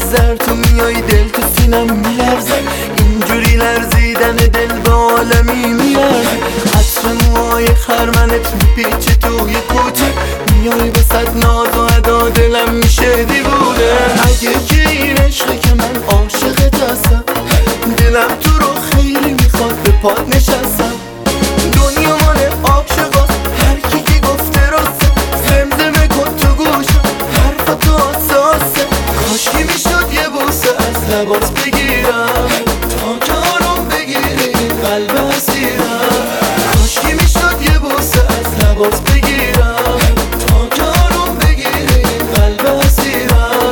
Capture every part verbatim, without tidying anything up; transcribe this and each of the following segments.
زر تو میای دل تو سینم میلرزه، اینجوری لرزیدن دل به عالمی میارزه. عطر موهای خرمنت میپیچه توی کوچه، میای وسط ناز و ادا دلم میشه دیوونه. اگه که این عشقه که من عاشقت هستم، دلم تو رو خیلی میخواد به پات نشستم. دنیا مال عاشقاست، هر کی که گفته راسته، زمزمه کن تو گوشم حرف تو حساسه. کاشکی میشد یه بوسه از لباس بگیرم تا که آروم بگیری این قلب اسیرم. کاشکی میشد یه بوسه از لباس بگیرم تا که آروم بگیری این قلب اسیرم.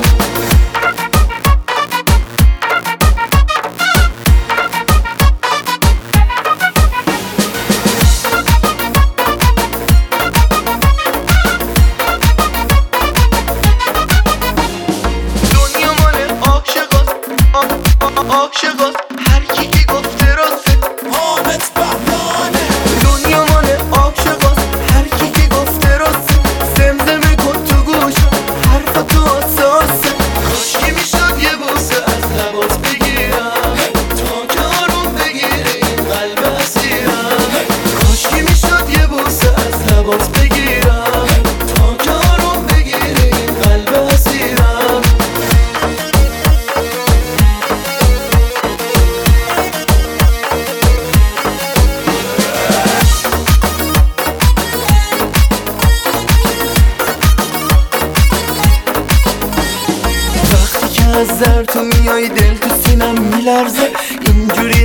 عاشقاست، هر کی که گفته راسته، حامد بهمانه. دنیا مال عاشقاست، هر کی که گفته راسته، زمزمه کن تو گوشم حرف تو حساسه. کاشکی میشد یه بوسه از لباس بگیرم تا که آروم بگیری این قلب اسیرم. کاشکی میشد یه بوسه از لباس بگیرم تا که آروم بگیری این قلب اسیرم. از زر تو میای دل تو سینم میلرزه، اینجوری